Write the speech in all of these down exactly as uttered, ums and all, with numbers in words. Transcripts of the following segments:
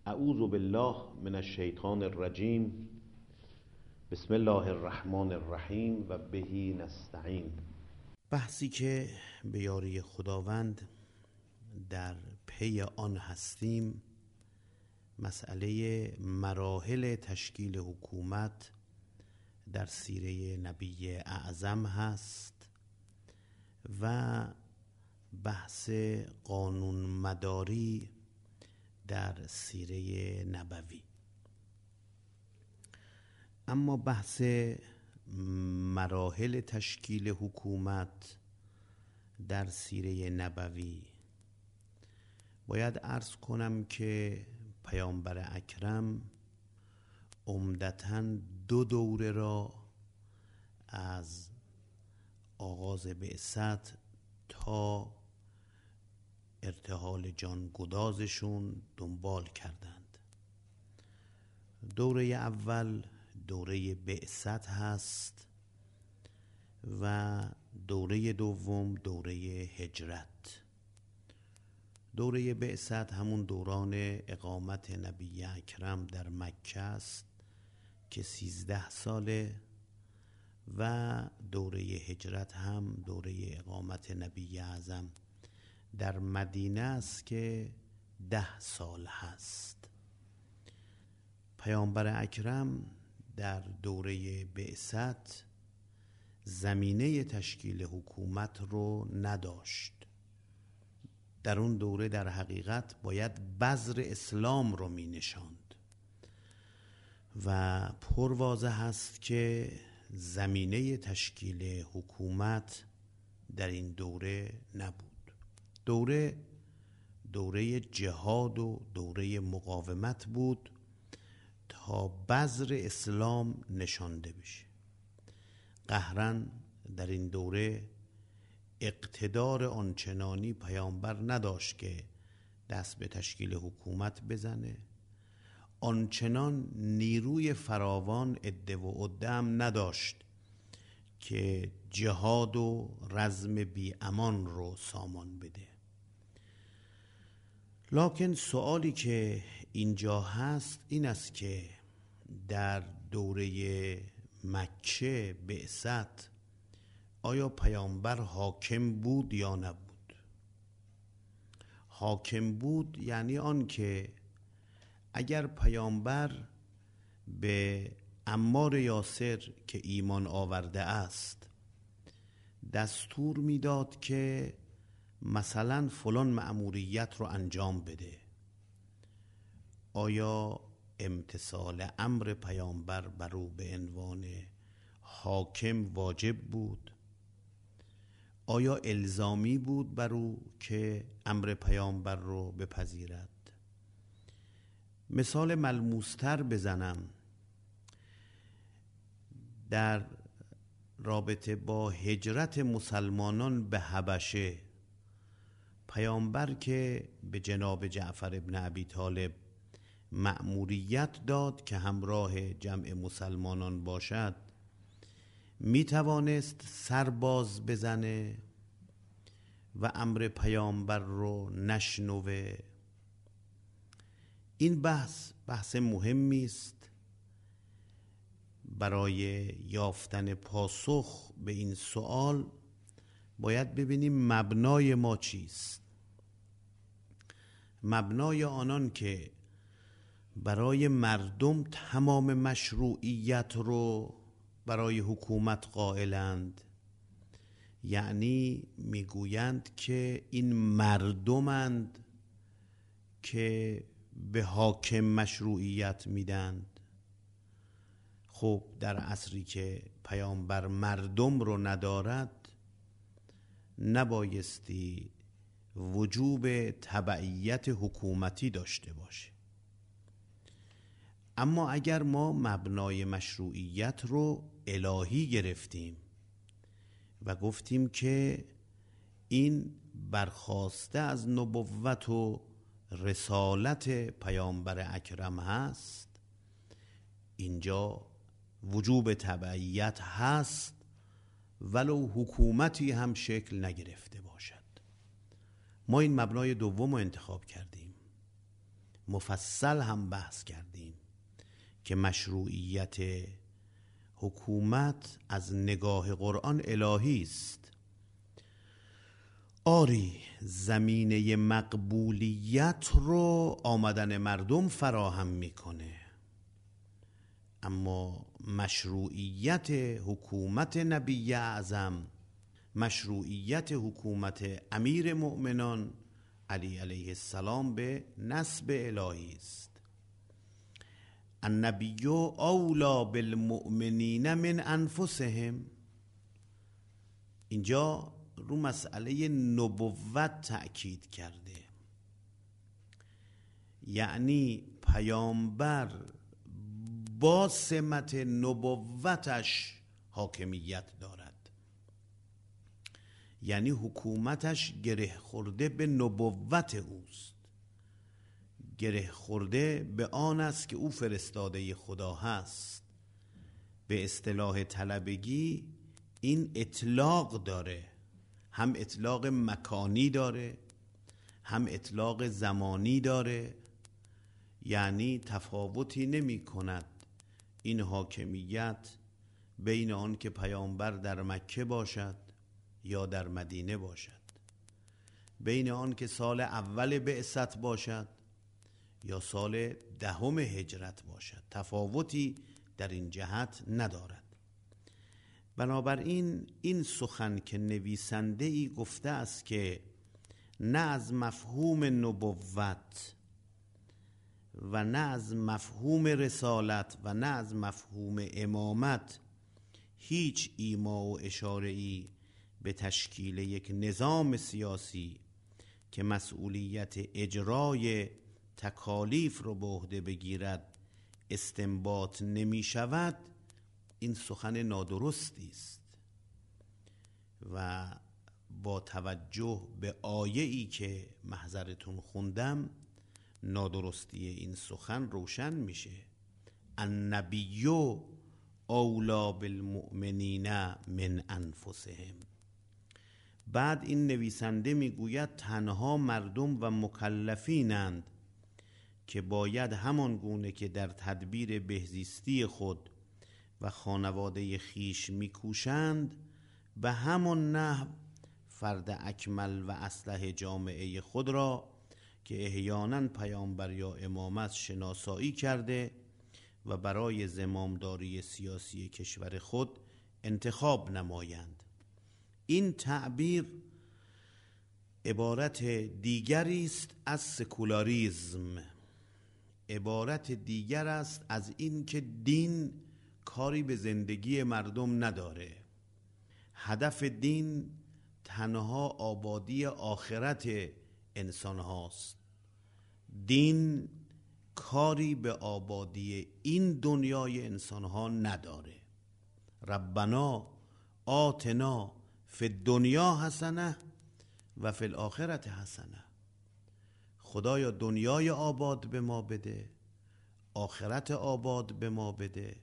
اعوذ بالله من الشیطان الرجیم. بسم الله الرحمن الرحیم و بهی نستعین. بحثی که به یاری خداوند در پی آن هستیم مسئله مراحل تشکیل حکومت در سیره نبی اعظم هست و بحث قانون مداری در سیره نبوی. اما بحث مراحل تشکیل حکومت در سیره نبوی باید عرض کنم که پیامبر اکرم عمدتاً دو دوره را از آغاز بعثت تا ارتحال جان گدازشون دنبال کردند. دوره اول دوره بعثت هست و دوره دوم دوره هجرت. دوره بعثت همون دوران اقامت نبی اکرم در مکه است که سیزده ساله و دوره هجرت هم دوره اقامت نبی اعظم در مدینه است که ده سال هست. پیامبر اکرم در دوره بعثت زمینه تشکیل حکومت رو نداشت. در اون دوره در حقیقت باید بذر اسلام رو می نشاند و پر واضح هست که زمینه تشکیل حکومت در این دوره نبود. دوره دوره جهاد و دوره مقاومت بود تا بذر اسلام نشانده بشه. قهرن در این دوره اقتدار آنچنانی پیامبر نداشت که دست به تشکیل حکومت بزنه، آنچنان نیروی فراوان عده و عده هم نداشت که جهاد و رزم بی امان رو سامان بده. لکن سوالی که اینجا هست این است که در دوره مکه بعثت آیا پیامبر حاکم بود یا نبود؟ حاکم بود یعنی آن که اگر پیامبر به عمار یاسر که ایمان آورده است دستور میداد که مثلا فلان مأموریت رو انجام بده، آیا امتثال امر پیامبر بر او به عنوان حاکم واجب بود؟ آیا الزامی بود بر او که امر پیامبر رو بپذیرد؟ مثال ملموستر بزنم، در رابطه با هجرت مسلمانان به حبشه پیامبر که به جناب جعفر ابن ابی طالب مأموریت داد که همراه جمع مسلمانان باشد، می توانست سرباز بزنه و امر پیامبر رو نشنوه؟ این بحث بحث مهمی است. برای یافتن پاسخ به این سوال باید ببینیم مبنای ما چیست. مبنای آنان که برای مردم تمام مشروعیت رو برای حکومت قائلند، یعنی میگویند که این مردمند که به حاکم مشروعیت میدند. خب در عصری که پیامبر مردم رو ندارد نبایستی وجوب تبعیت حکومتی داشته باشه. اما اگر ما مبنای مشروعیت رو الهی گرفتیم و گفتیم که این برخواسته از نبوت و رسالت پیامبر اکرم هست، اینجا وجوب تبعیت هست ولو حکومتی هم شکل نگرفته باشد. ما این مبنای دوم رو انتخاب کردیم مفصل هم بحث کردیم که مشروعیت حکومت از نگاه قرآن الهی است. آری زمینه مقبولیت رو آمدن مردم فراهم میکنه، اما مشروعیت حکومت نبی اعظم، مشروعیت حکومت امیر مؤمنان علی علیه السلام به نسب الهی است. النبی اولی بالمؤمنین من انفسهم. اینجا رو مسئله نبوت تأکید کرده، یعنی پیامبر با سمت نبوتش حاکمیت دارد، یعنی حکومتش گره خورده به نبوت اوست، گره خورده به آن است که او فرستاده خدا هست. به اصطلاح طلبگی این اطلاق داره، هم اطلاق مکانی داره هم اطلاق زمانی داره، یعنی تفاوتی نمی کند این حاکمیت بین آن که پیامبر در مکه باشد یا در مدینه باشد، بین آن که سال اول بعثت باشد یا سال دهم هجرت باشد، تفاوتی در این جهت ندارد. بنابراین این سخن که نویسنده ای گفته است که نه از مفهوم نبوت و نه از مفهوم رسالت و نه از مفهوم امامت هیچ ایما و اشاره‌ای به تشکیل یک نظام سیاسی که مسئولیت اجرای تکالیف رو به عهده بگیرد استنباط نمی شود، این سخن نادرستی است و با توجه به آیه‌ای که محضرتون خوندم نادرستی این سخن روشن میشه. النبی اولی بالمؤمنین من انفسهم. بعد این نویسنده میگوید تنها مردم و مکلفینند که باید همان گونه که در تدبیر بهزیستی خود و خانواده خیش میکوشند به همان نحو فرد اکمل و اصلح جامعه خود را که احیانا پیامبر یا امامت شناسایی کرده و برای زمامداری سیاسی کشور خود انتخاب نمایند. این تعبیر عبارت دیگری است از سکولاریزم، عبارت دیگر است از این که دین کاری به زندگی مردم نداره. هدف دین تنها آبادی آخرت انسان هاست. دین کاری به آبادی این دنیای انسان ها نداره. ربنا آتنا فی الدنیا حسنه و فی الاخرت حسنه. خدایا دنیای آباد به ما بده، آخرت آباد به ما بده.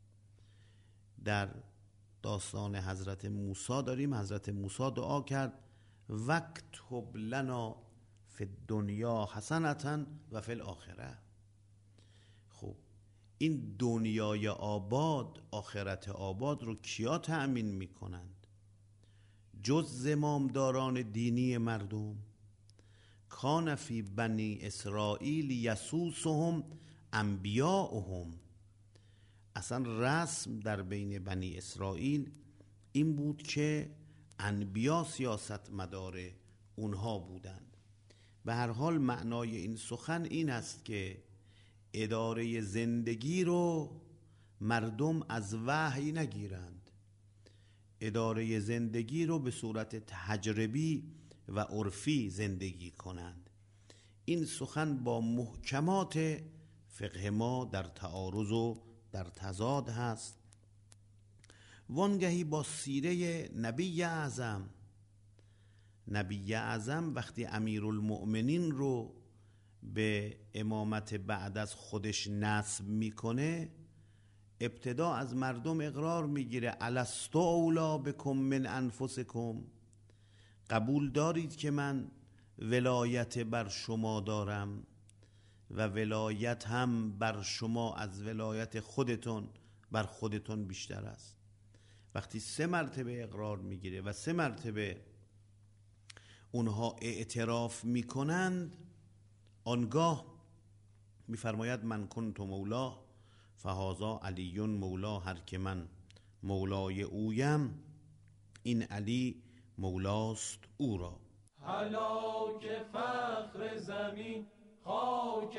در داستان حضرت موسی داریم حضرت موسی دعا کرد وکتب لنا فی الدنیا حسنة و فی الاخره. خب این دنیای آباد، آخرت آباد رو کیا تأمین میکنند؟ جز زمامداران دینی مردم. کان فی بنی اسرائیل یسوسهم انبیاؤهم. اصلا رسم در بین بنی اسرائیل این بود که انبیا سیاست مدار اونها بودند. به هر حال معنای این سخن این است که اداره زندگی رو مردم از وحی نگیرند، اداره زندگی رو به صورت تجربی و عرفی زندگی کنند. این سخن با محکمات فقه ما در تعارض و در تضاد هست. وانگهی با سیره نبی اعظم، نبی اعظم وقتی امیرالمؤمنین رو به امامت بعد از خودش نسب میکنه، ابتدا از مردم اقرار میگیره الستو اولا بکم من انفسکم. قبول دارید که من ولایت بر شما دارم؟ و ولایت هم بر شما از ولایت خودتون بر خودتون بیشتر است. وقتی سه مرتبه اقرار میگیره و سه مرتبه اونها اعتراف میکنند، آنگاه میفرماید من کنت مولا فهذا علی مولا، هر که من مولای اویم این علی مولاست او را. هلاک فخر زمین خاک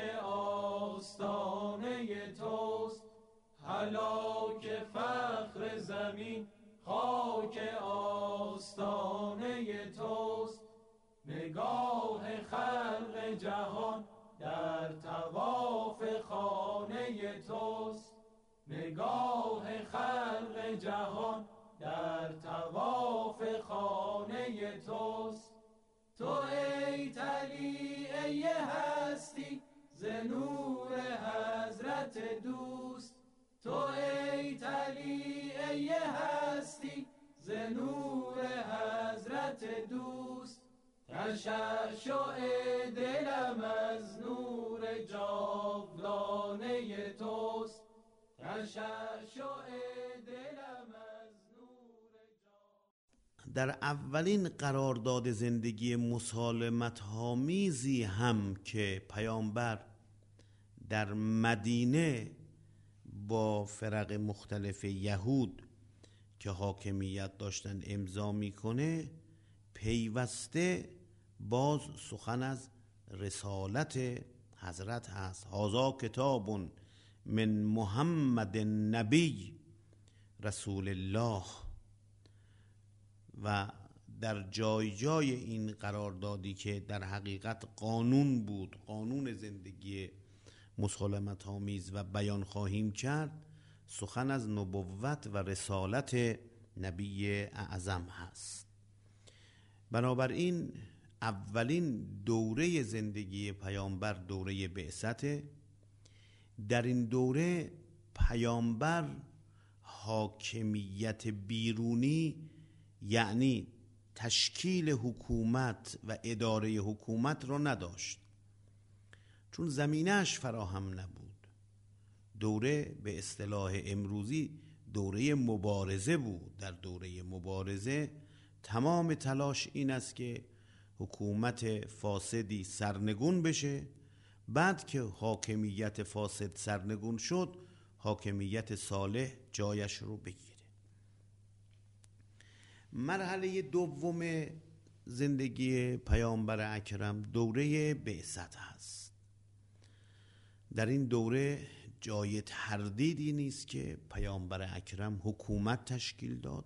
آستانه توست، هلاک فخر زمین خاک آستانه توست، نگاه خلق جهان در طواف خانه توست، نگاه خلق جهان در طواف خانه توست. تو ای طلیعه هستی ز نور حضرت دوست، تو ای طلیعه هستی ز نور حضرت دوست، تشعشع دلم از نور جاودانه توست، تشعشع دلم از نور جاودانه. در اولین قرارداد زندگی مسالمت آمیزی هم که پیامبر در مدینه با فرق مختلف یهود که حاکمیت داشتن امضا میکنه، پیوسته باز سخن از رسالت حضرت هست. هذا کتاب من محمد نبی رسول الله. و در جای جای این قراردادی که در حقیقت قانون بود، قانون زندگی مسالمت آمیز و بیان خواهیم کرد، سخن از نبوت و رسالت نبی اعظم هست. بنابراین اولین دوره زندگی پیامبر دوره بعثته. در این دوره پیامبر حاکمیت بیرونی، یعنی تشکیل حکومت و اداره حکومت را نداشت، چون زمینه‌اش فراهم نبود. دوره به اصطلاح امروزی دوره مبارزه بود. در دوره مبارزه تمام تلاش این است که حکومت فاسدی سرنگون بشه، بعد که حاکمیت فاسد سرنگون شد حاکمیت صالح جایش رو بگیره. مرحله دوم زندگی پیامبر اکرم دوره بعثت هست. در این دوره جای تردیدی نیست که پیامبر اکرم حکومت تشکیل داد،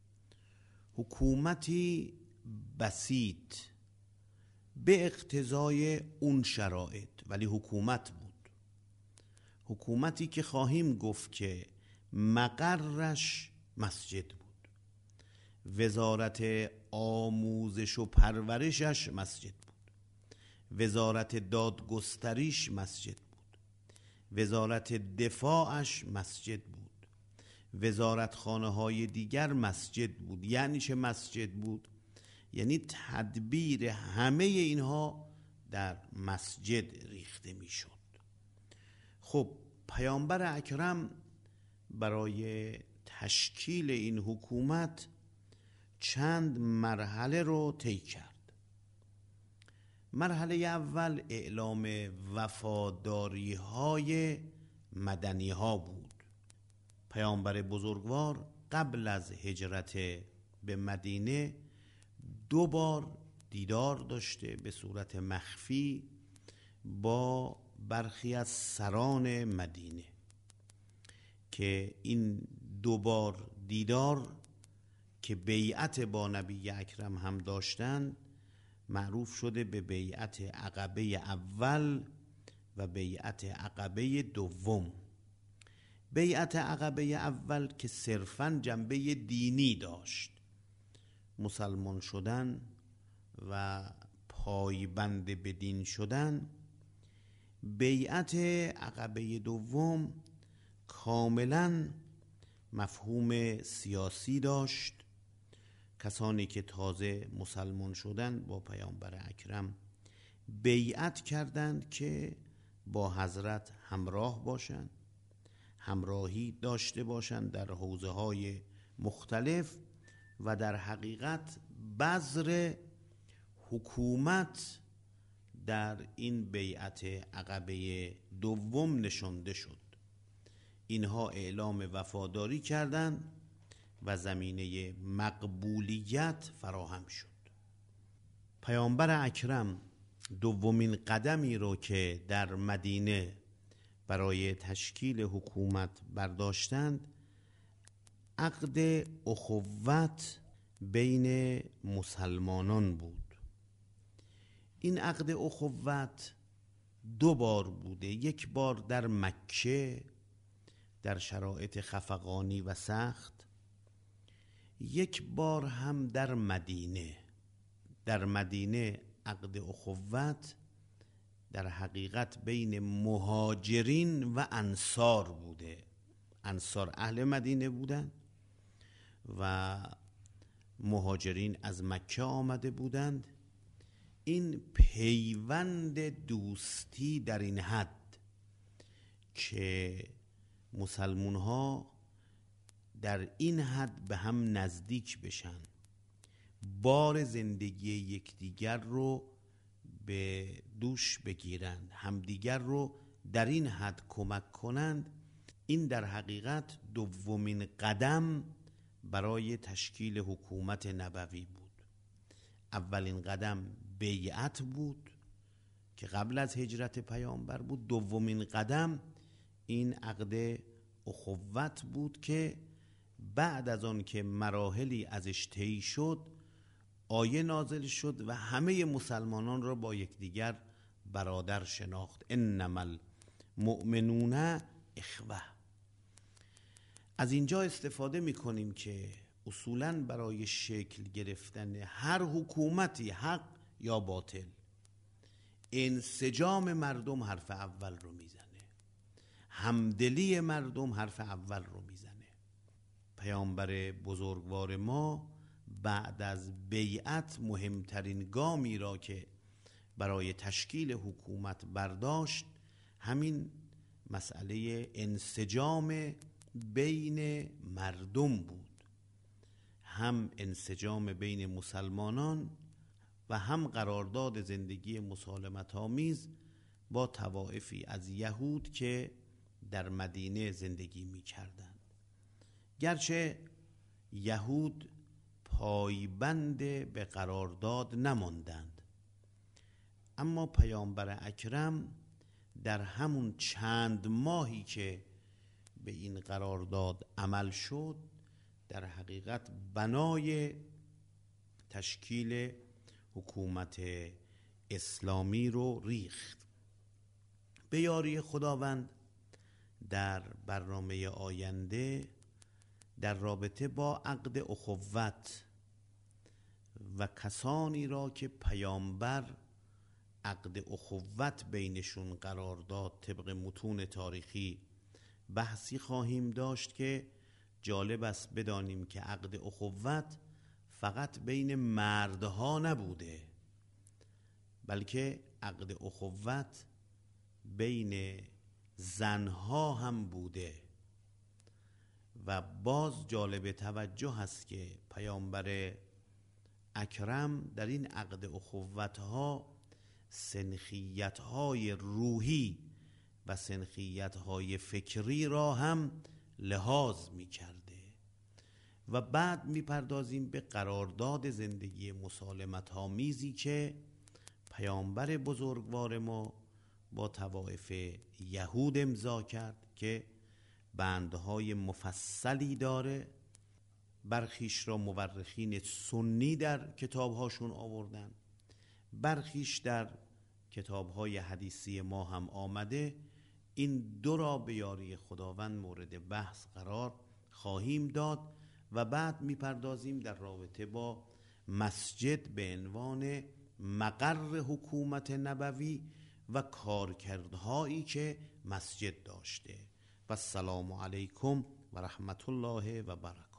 حکومتی بسیط به اقتضای اون شرایط، ولی حکومت بود. حکومتی که خواهیم گفت که مقرش مسجد بود، وزارت آموزش و پرورشش مسجد بود، وزارت دادگستریش مسجد بود، وزارت دفاعش مسجد بود، وزارت خانه های دیگر مسجد بود. یعنی چه مسجد بود؟ یعنی تدبیر همه اینها در مسجد ریخته می شد. خب پیامبر اکرم برای تشکیل این حکومت چند مرحله رو طی کرد. مرحله اول اعلام وفاداری های مدنی ها بود. پیامبر بزرگوار قبل از هجرت به مدینه دو بار دیدار داشته به صورت مخفی با برخی از سران مدینه که این دو بار دیدار که بیعت با نبی اکرم هم داشتن معروف شده به بیعت عقبه اول و بیعت عقبه دوم. بیعت عقبه اول که صرفاً جنبه دینی داشت، مسلمان شدن و پایبند به دین شدن. بیعت عقبه دوم کاملاً مفهوم سیاسی داشت. کسانی که تازه مسلمان شدن با پیامبر اکرم بیعت کردند که با حضرت همراه باشند، همراهی داشته باشند در حوزه‌های مختلف و در حقیقت بذر حکومت در این بیعت عقبه دوم نشانده شد. اینها اعلام وفاداری کردند و زمینه مقبولیت فراهم شد. پیامبر اکرم دومین قدمی رو که در مدینه برای تشکیل حکومت برداشتند عقد اخوت بین مسلمانان بود. این عقد اخوت دو بار بوده، یک بار در مکه در شرایط خفقانی و سخت، یک بار هم در مدینه. در مدینه عقد اخوت در حقیقت بین مهاجرین و انصار بوده. انصار اهل مدینه بودند و مهاجرین از مکه آمده بودند. این پیوند دوستی در این حد که مسلمون ها در این حد به هم نزدیک بشن، بار زندگی یکدیگر رو به دوش بگیرند، همدیگر رو در این حد کمک کنند، این در حقیقت دومین قدم برای تشکیل حکومت نبوی بود. اولین قدم بیعت بود که قبل از هجرت پیامبر بود. دومین قدم این عقد اخوت بود که بعد از آن که مراحلی ازش طی شد آیه نازل شد و همه مسلمانان را با یکدیگر برادر شناخت. انما المؤمنون اخوه. از اینجا استفاده می‌کنیم که اصولاً برای شکل گرفتن هر حکومتی، حق یا باطل، انسجام مردم حرف اول رو میزنه، همدلی مردم حرف اول رو میزنه. پیامبر بزرگوار ما بعد از بیعت مهمترین گامی را که برای تشکیل حکومت برداشت همین مسئله انسجام بین مردم بود، هم انسجام بین مسلمانان و هم قرارداد زندگی مسالمت آمیز با طوائفی از یهود که در مدینه زندگی می کردند. گرچه یهود پایبند به قرارداد نماندند، اما پیامبر اکرم در همون چند ماهی که به این قرارداد عمل شد در حقیقت بنای تشکیل حکومت اسلامی رو ریخت. به یاری خداوند در برنامه آینده در رابطه با عقد اخوت و کسانی را که پیامبر عقد اخوت بینشون قرار داد طبق متون تاریخی بحثی خواهیم داشت که جالب است بدانیم که عقد اخوت فقط بین مردها نبوده، بلکه عقد اخوت بین زنها هم بوده. و باز جالب توجه هست که پیامبر اکرم در این عقد اخوت‌ها سنخیت‌های روحی و سنخیت‌های فکری را هم لحاظ می‌کرده. و بعد می‌پردازیم به قرارداد زندگی مسالمت آمیزی که پیامبر بزرگوار ما با طوائف یهود امضا کرد که بندهای مفصلی داره. برخیش را مورخین سنی در کتابهاشون آوردن، برخیش در کتابهای حدیثی ما هم آمده. این دو را به یاری خداوند مورد بحث قرار خواهیم داد و بعد میپردازیم در رابطه با مسجد به عنوان مقر حکومت نبوی و کارکردهایی که مسجد داشته. و السلام علیکم و رحمت الله و برکاته.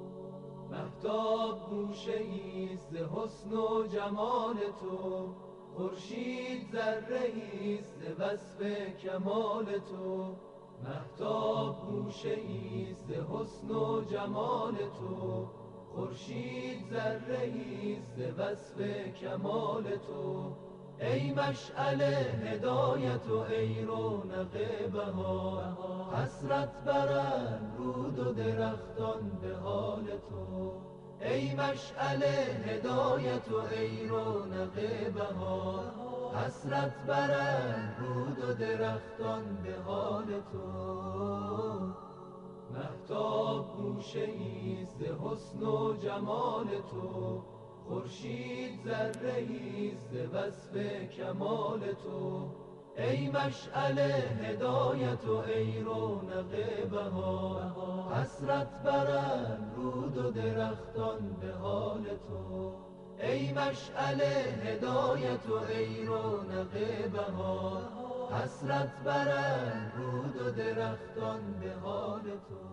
مهتاب گوشه ایست ز حسن و جمال تو، خورشید ذره‌ایست ز وصف کمال تو، مهتاب گوشه‌ایست ز حسن و جمال تو. خورشید ذره‌ایست ز وصف کمال تو، ای مشعل هدایت و ای رونق بهار، حسرت برند رود و درختان به حال تو. ای مشعل هدایت و ای رونق بهار، حسرت برند رود و درختان به حال تو. مهتاب گوشه‌ایست ز حسن و جمال تو، خورشید ذره‌ایست ز وصف کمال تو. ای مشعل هدایت و ای رونق بهار، حسرت برند رود و درختان به حال تو. ای مشعل هدایت و ای رونق بهار، حسرت برند رود و درختان به حال تو.